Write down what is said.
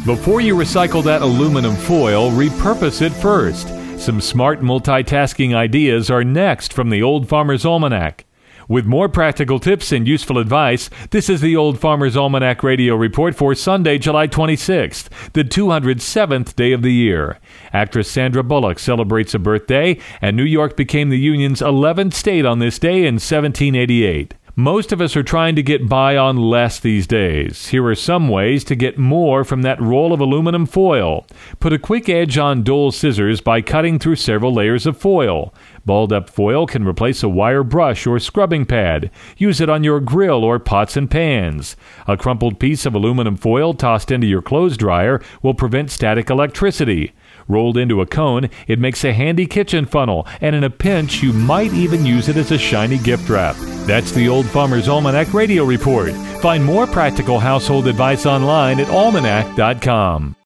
Before you recycle that aluminum foil, repurpose it first. Some smart multitasking ideas are next from the Old Farmer's Almanac. With more practical tips and useful advice, this is the Old Farmer's Almanac Radio Report for Sunday, July 26th, the 207th day of the year. Actress Sandra Bullock celebrates a birthday, and New York became the Union's 11th state on this day in 1788. Most of us are trying to get by on less these days. Here are some ways to get more from that roll of aluminum foil. Put a quick edge on dull scissors by cutting through several layers of foil. Balled-up foil can replace a wire brush or scrubbing pad. Use it on your grill or pots and pans. A crumpled piece of aluminum foil tossed into your clothes dryer will prevent static electricity. Rolled into a cone, it makes a handy kitchen funnel, and in a pinch, you might even use it as a shiny gift wrap. That's the Old Farmer's Almanac Radio Report. Find more practical household advice online at almanac.com.